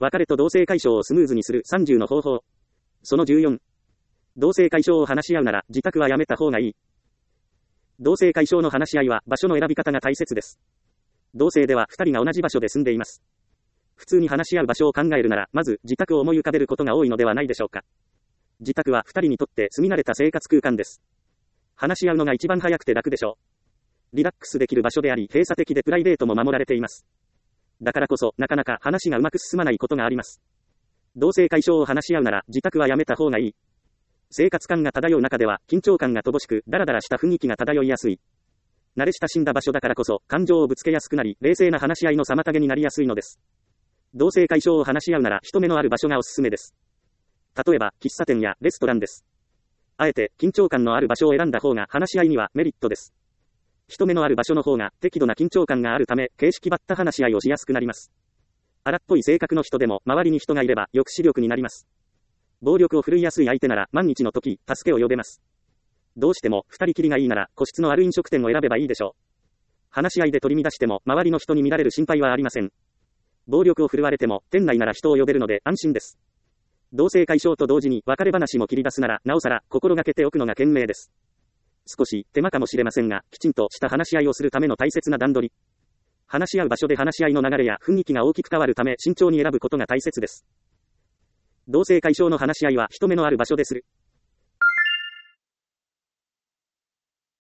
別れと同棲解消をスムーズにする30の方法。その14。同棲解消を話し合うなら、自宅はやめた方がいい。同棲解消の話し合いは、場所の選び方が大切です。同棲では2人が同じ場所で住んでいます。普通に話し合う場所を考えるなら、まず自宅を思い浮かべることが多いのではないでしょうか。自宅は2人にとって住み慣れた生活空間です。話し合うのが一番早くて楽でしょう。リラックスできる場所であり、閉鎖的でプライベートも守られています。だからこそ、なかなか話がうまく進まないことがあります。同棲解消を話し合うなら、自宅はやめた方がいい。生活感が漂う中では、緊張感が乏しく、ダラダラした雰囲気が漂いやすい。慣れ親しんだ場所だからこそ、感情をぶつけやすくなり、冷静な話し合いの妨げになりやすいのです。同棲解消を話し合うなら、人目のある場所がおすすめです。例えば、喫茶店やレストランです。あえて、緊張感のある場所を選んだ方が話し合いにはメリットです。人目のある場所の方が適度な緊張感があるため、形式ばった話し合いをしやすくなります。荒っぽい性格の人でも、周りに人がいれば、抑止力になります。暴力を振るいやすい相手なら、万一の時、助けを呼べます。どうしても、二人きりがいいなら、個室のある飲食店を選べばいいでしょう。話し合いで取り乱しても、周りの人に見られる心配はありません。暴力を振るわれても、店内なら人を呼べるので安心です。同棲解消と同時に別れ話も切り出すなら、なおさら心がけておくのが賢明です。少し手間かもしれませんが、きちんとした話し合いをするための大切な段取り。話し合う場所で話し合いの流れや雰囲気が大きく変わるため慎重に選ぶことが大切です。同棲解消の話し合いは人目のある場所でする。